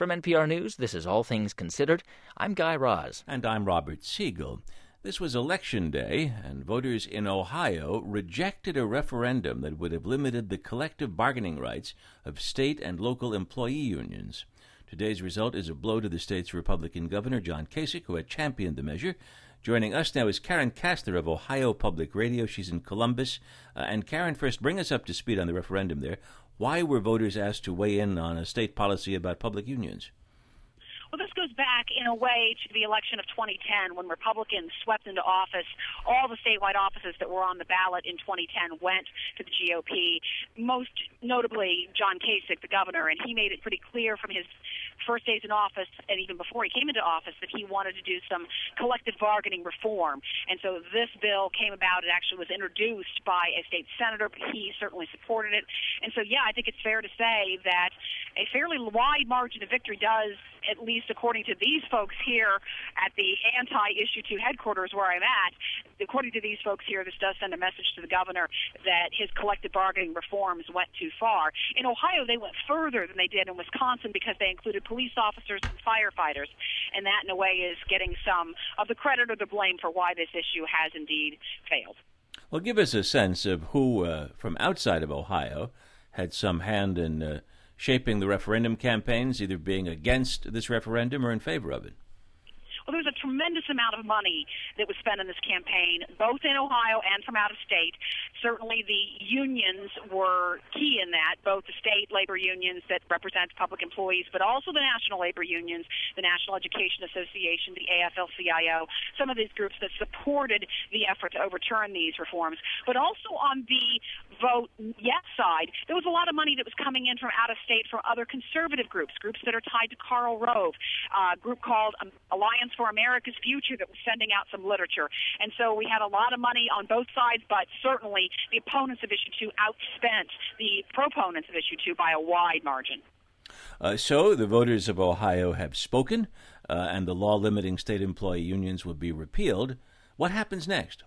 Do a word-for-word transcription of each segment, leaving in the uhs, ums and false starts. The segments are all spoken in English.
From N P R News, this is All Things Considered. I'm Guy Raz. And I'm Robert Siegel. This was Election Day, and voters in Ohio rejected a referendum that would have limited the collective bargaining rights of state and local employee unions. Today's result is a blow to the state's Republican governor, John Kasich, who had championed the measure. Joining us now is Karen Kasler of Ohio Public Radio. She's in Columbus. Uh, and Karen, first, bring us up to speed on the referendum there. Why were voters asked to weigh in on a state policy about public unions? Well, this goes back, in a way, to the election of twenty ten, when Republicans swept into office. All the statewide offices that were on the ballot in twenty ten went to the G O P, most notably John Kasich, the governor, and he made it pretty clear from his first days in office, and even before he came into office, that he wanted to do some collective bargaining reform. And so this bill came about. It actually was introduced by a state senator, but he certainly supported it. And so, yeah, I think it's fair to say that a fairly wide margin of victory does, at least according to these folks here at the anti-issue two headquarters where I'm at, according to these folks here, this does send a message to the governor that his collective bargaining reforms went too far. In Ohio, they went further than they did in Wisconsin because they included police officers and firefighters, and that, in a way, is getting some of the credit or the blame for why this issue has indeed failed. Well, give us a sense of who, uh, from outside of Ohio, had some hand in uh, shaping the referendum campaigns, either being against this referendum or in favor of it. Well, there's a tremendous amount of money that was spent in this campaign, both in Ohio and from out of state. Certainly the unions were key in that, both the state labor unions that represent public employees, but also the national labor unions, the National Education Association, the A F L C I O, some of these groups that supported the effort to overturn these reforms. But also on the vote yes side, there was a lot of money that was coming in from out of state from other conservative groups, groups that are tied to Karl Rove, a group called Alliance for America's Future that was sending out some literature. And so we had a lot of money on both sides, but certainly the opponents of Issue two outspent the proponents of Issue two by a wide margin. Uh, so the voters of Ohio have spoken, uh, and the law limiting state employee unions will be repealed. What happens next?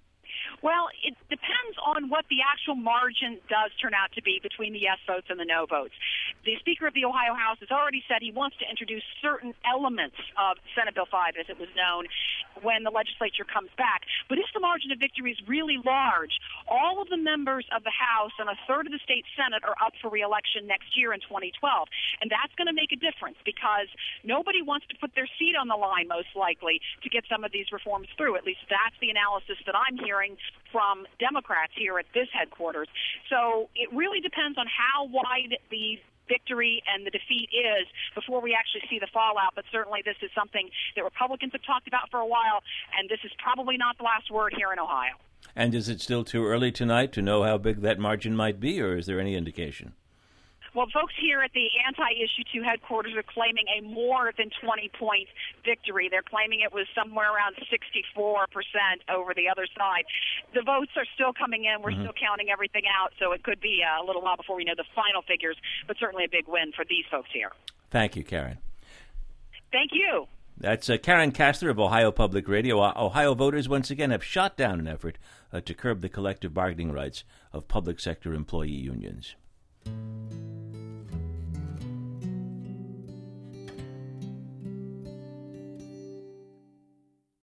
Well, it depends on what the actual margin does turn out to be between the yes votes and the no votes. The Speaker of the Ohio House has already said he wants to introduce certain elements of Senate Bill five, as it was known, when the legislature comes back. But if the margin of victory is really large, all of the members of the House and a third of the state Senate are up for re-election next year in twenty twelve. And that's going to make a difference because nobody wants to put their seat on the line, most likely, to get some of these reforms through. At least that's the analysis that I'm hearing from Democrats here at this headquarters. So it really depends on how wide the victory and the defeat is before we actually see the fallout. But certainly this is something that Republicans have talked about for a while, and this is probably not the last word here in Ohio. And is it still too early tonight to know how big that margin might be, or is there any indication? Well, folks here at the anti-Issue two headquarters are claiming a more than twenty-point victory. They're claiming it was somewhere around sixty-four percent over the other side. The votes are still coming in. We're mm-hmm. still counting everything out, so it could be a little while before we know the final figures, but certainly a big win for these folks here. Thank you, Karen. Thank you. That's uh, Karen Kasler of Ohio Public Radio. Uh, Ohio voters once again have shot down an effort uh, to curb the collective bargaining rights of public sector employee unions.